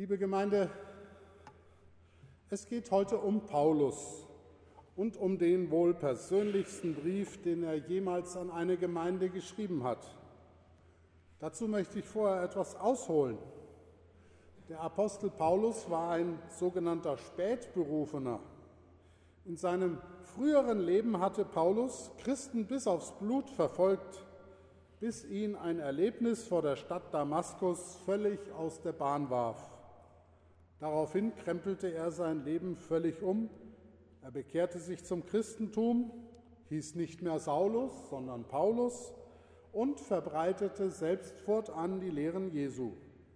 Liebe Gemeinde, es geht heute um Paulus und um den wohl persönlichsten Brief, den er jemals an eine Gemeinde geschrieben hat. Dazu möchte ich vorher etwas ausholen. Der Apostel Paulus war ein sogenannter Spätberufener. In seinem früheren Leben hatte Paulus Christen bis aufs Blut verfolgt, bis ihn ein Erlebnis vor der Stadt Damaskus völlig aus der Bahn warf. Daraufhin krempelte er sein Leben völlig um. Er bekehrte sich zum Christentum, hieß nicht mehr Saulus, sondern Paulus und verbreitete selbst fortan die Lehren Jesu.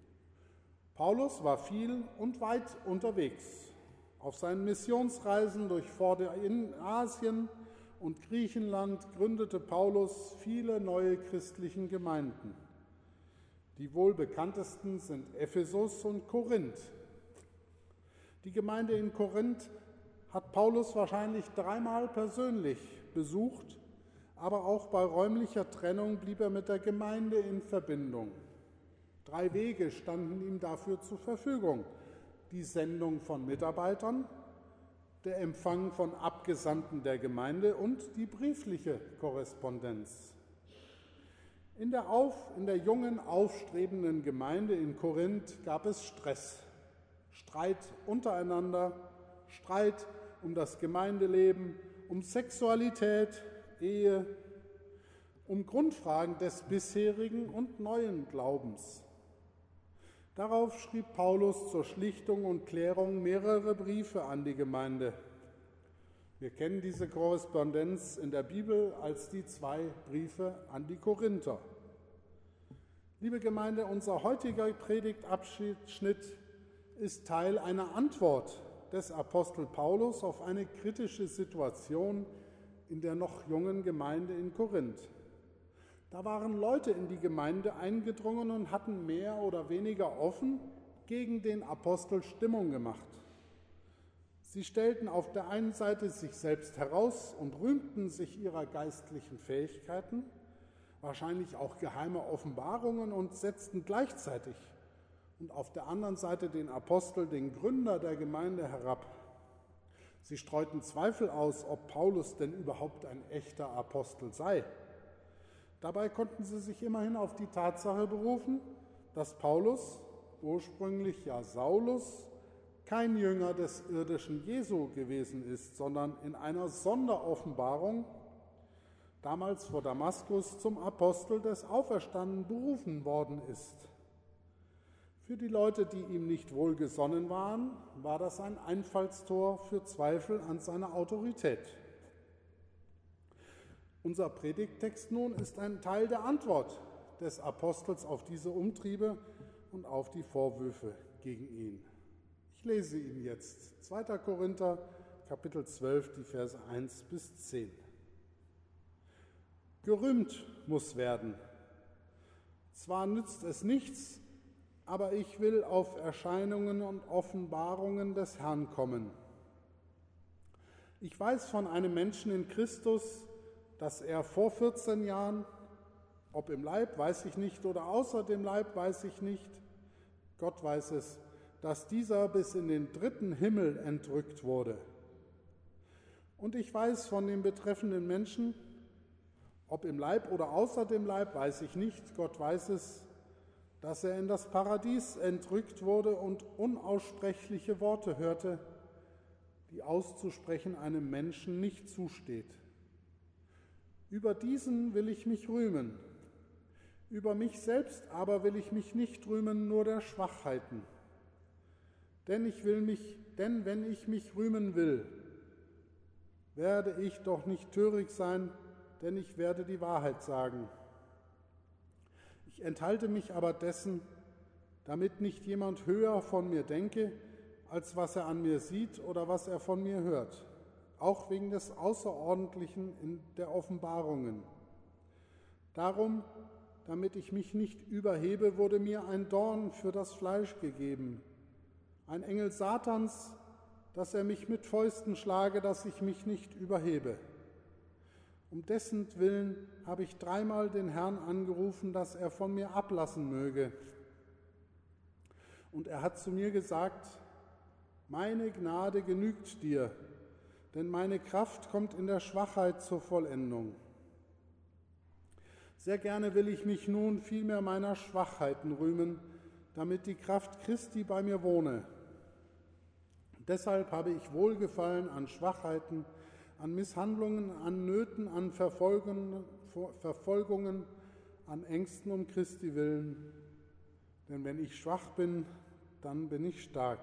Paulus war viel und weit unterwegs. Auf seinen Missionsreisen durch Vorderasien und Griechenland gründete Paulus viele neue christliche Gemeinden. Die wohl bekanntesten sind Ephesus und Korinth. Die Gemeinde in Korinth hat Paulus wahrscheinlich 3-mal persönlich besucht, aber auch bei räumlicher Trennung blieb er mit der Gemeinde in Verbindung. 3 Wege standen ihm dafür zur Verfügung: die Sendung von Mitarbeitern, der Empfang von Abgesandten der Gemeinde und die briefliche Korrespondenz. In der jungen, aufstrebenden Gemeinde in Korinth gab es Stress. Streit untereinander, Streit um das Gemeindeleben, um Sexualität, Ehe, um Grundfragen des bisherigen und neuen Glaubens. Darauf schrieb Paulus zur Schlichtung und Klärung mehrere Briefe an die Gemeinde. Wir kennen diese Korrespondenz in der Bibel als die 2 Briefe an die Korinther. Liebe Gemeinde, unser heutiger Predigtabschnitt ist Teil einer Antwort des Apostel Paulus auf eine kritische Situation in der noch jungen Gemeinde in Korinth. Da waren Leute in die Gemeinde eingedrungen und hatten mehr oder weniger offen gegen den Apostel Stimmung gemacht. Sie stellten auf der einen Seite sich selbst heraus und rühmten sich ihrer geistlichen Fähigkeiten, wahrscheinlich auch geheime Offenbarungen, und setzten gleichzeitig und auf der anderen Seite den Apostel, den Gründer der Gemeinde, herab. Sie streuten Zweifel aus, ob Paulus denn überhaupt ein echter Apostel sei. Dabei konnten sie sich immerhin auf die Tatsache berufen, dass Paulus, ursprünglich ja Saulus, kein Jünger des irdischen Jesu gewesen ist, sondern in einer Sonderoffenbarung damals vor Damaskus zum Apostel des Auferstandenen berufen worden ist. Für die Leute, die ihm nicht wohlgesonnen waren, war das ein Einfallstor für Zweifel an seiner Autorität. Unser Predigttext nun ist ein Teil der Antwort des Apostels auf diese Umtriebe und auf die Vorwürfe gegen ihn. Ich lese ihn jetzt. 2. Korinther, Kapitel 12, die Verse 1 bis 10. Gerühmt muss werden. Zwar nützt es nichts, aber ich will auf Erscheinungen und Offenbarungen des Herrn kommen. Ich weiß von einem Menschen in Christus, dass er vor 14 Jahren, ob im Leib, weiß ich nicht, oder außer dem Leib, weiß ich nicht, Gott weiß es, dass dieser bis in den 3. Himmel entrückt wurde. Und ich weiß von dem betreffenden Menschen, ob im Leib oder außer dem Leib, weiß ich nicht, Gott weiß es, dass er in das Paradies entrückt wurde und unaussprechliche Worte hörte, die auszusprechen einem Menschen nicht zusteht. Über diesen will ich mich rühmen. Über mich selbst aber will ich mich nicht rühmen, nur der Schwachheiten. Denn wenn ich mich rühmen will, werde ich doch nicht töricht sein, denn ich werde die Wahrheit sagen. Ich enthalte mich aber dessen, damit nicht jemand höher von mir denke, als was er an mir sieht oder was er von mir hört, auch wegen des Außerordentlichen in der Offenbarungen. Darum, damit ich mich nicht überhebe, wurde mir ein Dorn für das Fleisch gegeben, ein Engel Satans, dass er mich mit Fäusten schlage, dass ich mich nicht überhebe. Um dessen Willen habe ich 3-mal den Herrn angerufen, dass er von mir ablassen möge. Und er hat zu mir gesagt, meine Gnade genügt dir, denn meine Kraft kommt in der Schwachheit zur Vollendung. Sehr gerne will ich mich nun vielmehr meiner Schwachheiten rühmen, damit die Kraft Christi bei mir wohne. Deshalb habe ich Wohlgefallen an Schwachheiten, an Misshandlungen, an Nöten, an Verfolgungen, an Ängsten um Christi willen. Denn wenn ich schwach bin, dann bin ich stark.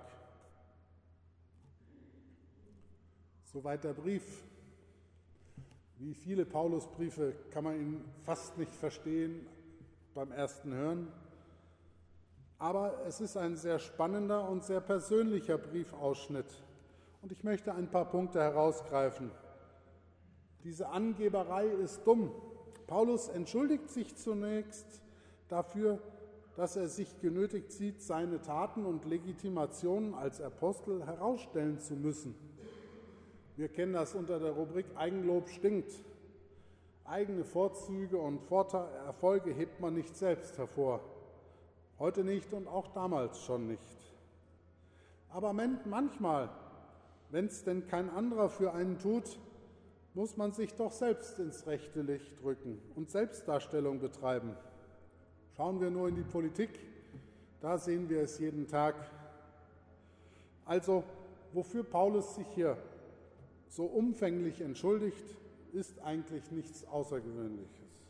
Soweit der Brief. Wie viele Paulusbriefe kann man ihn fast nicht verstehen beim ersten Hören. Aber es ist ein sehr spannender und sehr persönlicher Briefausschnitt. Und ich möchte ein paar Punkte herausgreifen. Diese Angeberei ist dumm. Paulus entschuldigt sich zunächst dafür, dass er sich genötigt sieht, seine Taten und Legitimationen als Apostel herausstellen zu müssen. Wir kennen das unter der Rubrik Eigenlob stinkt. Eigene Vorzüge und Erfolge hebt man nicht selbst hervor. Heute nicht und auch damals schon nicht. Aber manchmal, wenn es denn kein anderer für einen tut, muss man sich doch selbst ins rechte Licht rücken und Selbstdarstellung betreiben. Schauen wir nur in die Politik, da sehen wir es jeden Tag. Also, wofür Paulus sich hier so umfänglich entschuldigt, ist eigentlich nichts Außergewöhnliches.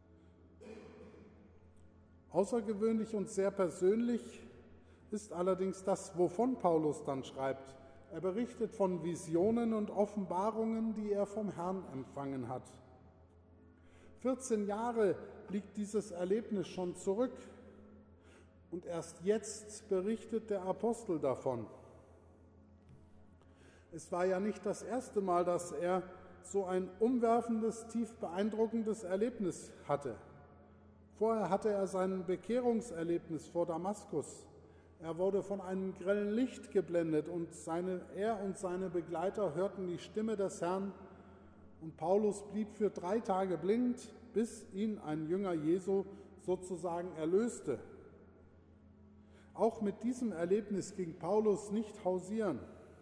Außergewöhnlich und sehr persönlich ist allerdings das, wovon Paulus dann schreibt. Er berichtet von Visionen und Offenbarungen, die er vom Herrn empfangen hat. 14 Jahre liegt dieses Erlebnis schon zurück und erst jetzt berichtet der Apostel davon. Es war ja nicht das erste Mal, dass er so ein umwerfendes, tief beeindruckendes Erlebnis hatte. Vorher hatte er sein Bekehrungserlebnis vor Damaskus. Er wurde von einem grellen Licht geblendet und er und seine Begleiter hörten die Stimme des Herrn und Paulus blieb für 3 Tage blind, bis ihn ein Jünger Jesu sozusagen erlöste. Auch mit diesem Erlebnis ging Paulus nicht hausieren.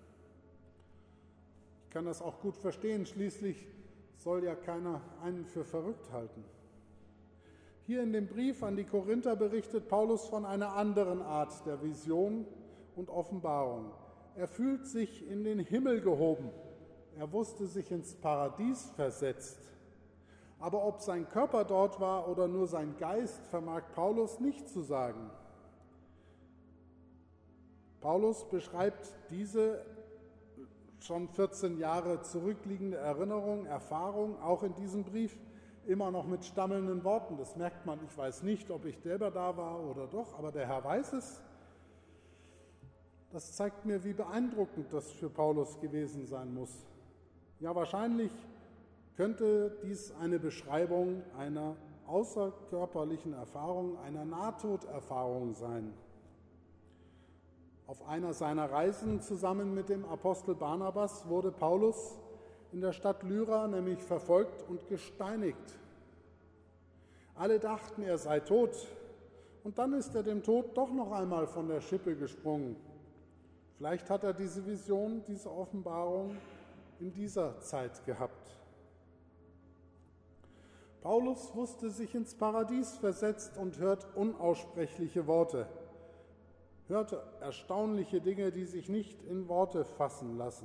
Ich kann das auch gut verstehen, schließlich soll ja keiner einen für verrückt halten. Hier in dem Brief an die Korinther berichtet Paulus von einer anderen Art der Vision und Offenbarung. Er fühlt sich in den Himmel gehoben. Er wusste sich ins Paradies versetzt. Aber ob sein Körper dort war oder nur sein Geist, vermag Paulus nicht zu sagen. Paulus beschreibt diese schon 14 Jahre zurückliegende Erinnerung, Erfahrung, auch in diesem Brief, immer noch mit stammelnden Worten. Das merkt man, ich weiß nicht, ob ich selber da war oder doch, aber der Herr weiß es. Das zeigt mir, wie beeindruckend das für Paulus gewesen sein muss. Ja, wahrscheinlich könnte dies eine Beschreibung einer außerkörperlichen Erfahrung, einer Nahtoderfahrung sein. Auf einer seiner Reisen zusammen mit dem Apostel Barnabas wurde Paulus in der Stadt Lyra nämlich verfolgt und gesteinigt. Alle dachten, er sei tot, und dann ist er dem Tod doch noch einmal von der Schippe gesprungen. Vielleicht hat er diese Vision, diese Offenbarung in dieser Zeit gehabt. Paulus wusste sich ins Paradies versetzt und hört unaussprechliche Worte, hörte erstaunliche Dinge, die sich nicht in Worte fassen lassen.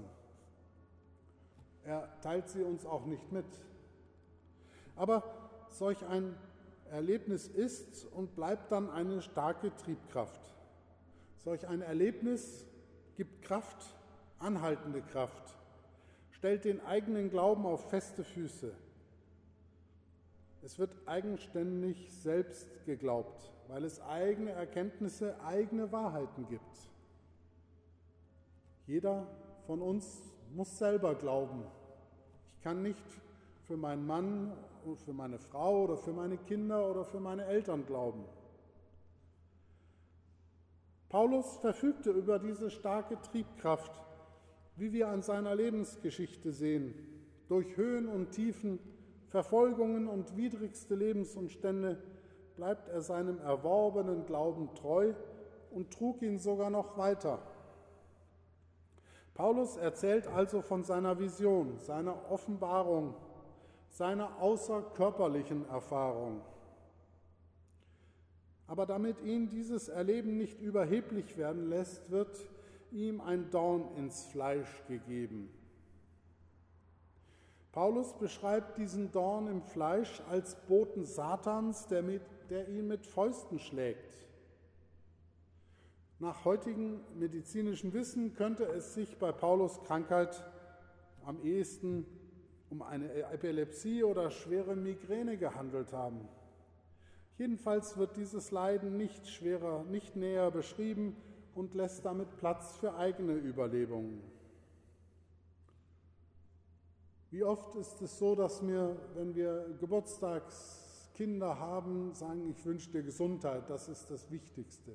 Er teilt sie uns auch nicht mit. Aber solch ein Erlebnis ist und bleibt dann eine starke Triebkraft. Solch ein Erlebnis gibt Kraft, anhaltende Kraft, stellt den eigenen Glauben auf feste Füße. Es wird eigenständig selbst geglaubt, weil es eigene Erkenntnisse, eigene Wahrheiten gibt. Jeder von uns muss selber glauben. Ich kann nicht für meinen Mann und für meine Frau oder für meine Kinder oder für meine Eltern glauben. Paulus verfügte über diese starke Triebkraft, wie wir an seiner Lebensgeschichte sehen. Durch Höhen und Tiefen, Verfolgungen und widrigste Lebensumstände bleibt er seinem erworbenen Glauben treu und trug ihn sogar noch weiter. Paulus erzählt also von seiner Vision, seiner Offenbarung, seiner außerkörperlichen Erfahrung. Aber damit ihn dieses Erleben nicht überheblich werden lässt, wird ihm ein Dorn ins Fleisch gegeben. Paulus beschreibt diesen Dorn im Fleisch als Boten Satans, der ihn mit Fäusten schlägt. Nach heutigem medizinischem Wissen könnte es sich bei Paulus' Krankheit am ehesten um eine Epilepsie oder schwere Migräne gehandelt haben. Jedenfalls wird dieses Leiden nicht näher beschrieben und lässt damit Platz für eigene Überlegungen. Wie oft ist es so, dass wir, wenn wir Geburtstagskinder haben, sagen, ich wünsche dir Gesundheit, das ist das Wichtigste.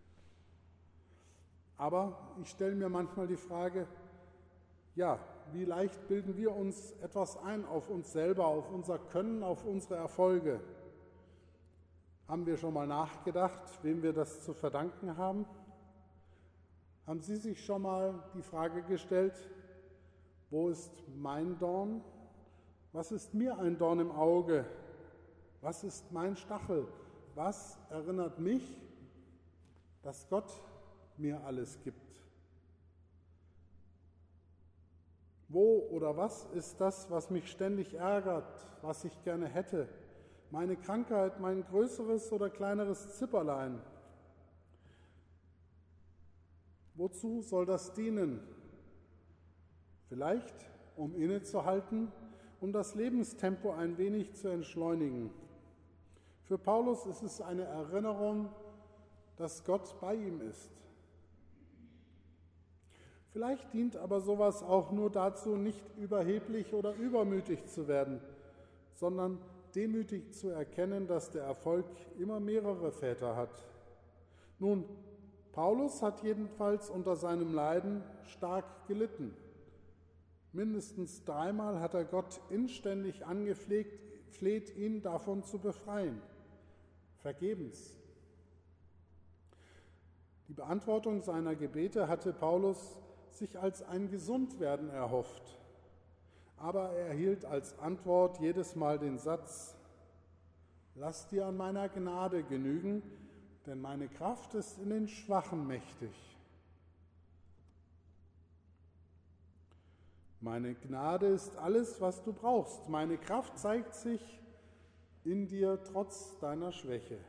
Aber ich stelle mir manchmal die Frage, ja, wie leicht bilden wir uns etwas ein auf uns selber, auf unser Können, auf unsere Erfolge? Haben wir schon mal nachgedacht, wem wir das zu verdanken haben? Haben Sie sich schon mal die Frage gestellt, wo ist mein Dorn? Was ist mir ein Dorn im Auge? Was ist mein Stachel? Was erinnert mich, dass Gott mir alles gibt? Wo oder was ist das, was mich ständig ärgert, was ich gerne hätte? Meine Krankheit, mein größeres oder kleineres Zipperlein? Wozu soll das dienen? Vielleicht, um innezuhalten, um das Lebenstempo ein wenig zu entschleunigen. Für Paulus ist es eine Erinnerung, dass Gott bei ihm ist. Vielleicht dient aber sowas auch nur dazu, nicht überheblich oder übermütig zu werden, sondern demütig zu erkennen, dass der Erfolg immer mehrere Väter hat. Nun, Paulus hat jedenfalls unter seinem Leiden stark gelitten. Mindestens 3-mal hat er Gott inständig angefleht, ihn davon zu befreien. Vergebens. Die Beantwortung seiner Gebete hatte Paulus sich als ein Gesundwerden erhofft. Aber er erhielt als Antwort jedes Mal den Satz: Lass dir an meiner Gnade genügen, denn meine Kraft ist in den Schwachen mächtig. Meine Gnade ist alles, was du brauchst. Meine Kraft zeigt sich in dir trotz deiner Schwäche.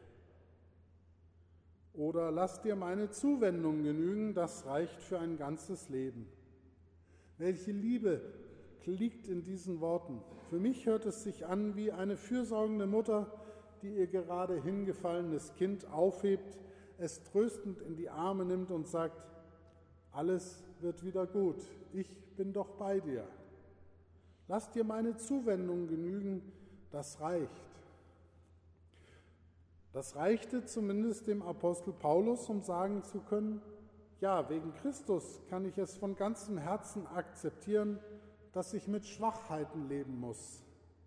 Oder lass dir meine Zuwendung genügen, das reicht für ein ganzes Leben. Welche Liebe liegt in diesen Worten. Für mich hört es sich an wie eine fürsorgende Mutter, die ihr gerade hingefallenes Kind aufhebt, es tröstend in die Arme nimmt und sagt: Alles wird wieder gut, ich bin doch bei dir. Lass dir meine Zuwendung genügen, das reicht. Das reichte zumindest dem Apostel Paulus, um sagen zu können: Ja, wegen Christus kann ich es von ganzem Herzen akzeptieren, dass ich mit Schwachheiten leben muss.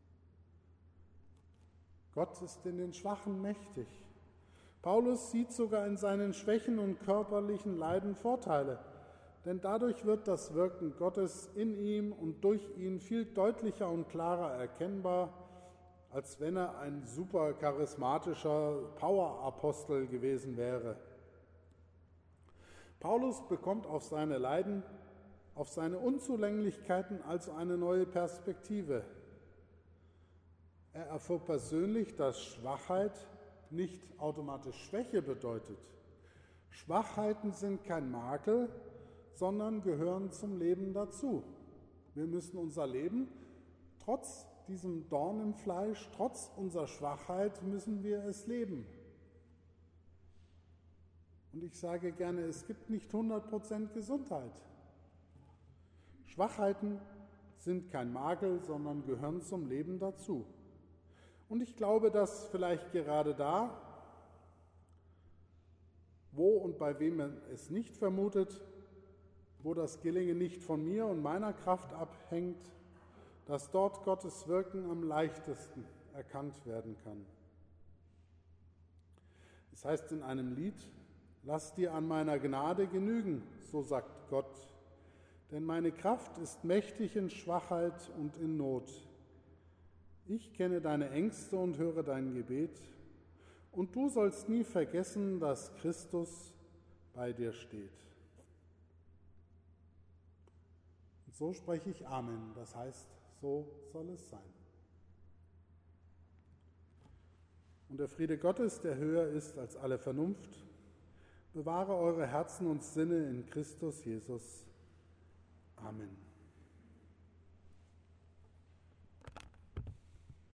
Gott ist in den Schwachen mächtig. Paulus sieht sogar in seinen Schwächen und körperlichen Leiden Vorteile, denn dadurch wird das Wirken Gottes in ihm und durch ihn viel deutlicher und klarer erkennbar, als wenn er ein super charismatischer Power-Apostel gewesen wäre. Paulus bekommt auf seine Leiden, auf seine Unzulänglichkeiten also eine neue Perspektive. Er erfuhr persönlich, dass Schwachheit nicht automatisch Schwäche bedeutet. Schwachheiten sind kein Makel, sondern gehören zum Leben dazu. Wir müssen unser Leben, trotz diesem Dorn im Fleisch, trotz unserer Schwachheit, müssen wir es leben. Und ich sage gerne, es gibt nicht 100% Gesundheit. Schwachheiten sind kein Makel, sondern gehören zum Leben dazu. Und ich glaube, dass vielleicht gerade da, wo und bei wem man es nicht vermutet, wo das Gelingen nicht von mir und meiner Kraft abhängt, dass dort Gottes Wirken am leichtesten erkannt werden kann. Es heißt in einem Lied: Lass dir an meiner Gnade genügen, so sagt Gott, denn meine Kraft ist mächtig in Schwachheit und in Not. Ich kenne deine Ängste und höre dein Gebet, und du sollst nie vergessen, dass Christus bei dir steht. Und so spreche ich Amen, das heißt, so soll es sein. Und der Friede Gottes, der höher ist als alle Vernunft, bewahre eure Herzen und Sinne in Christus Jesus. Amen.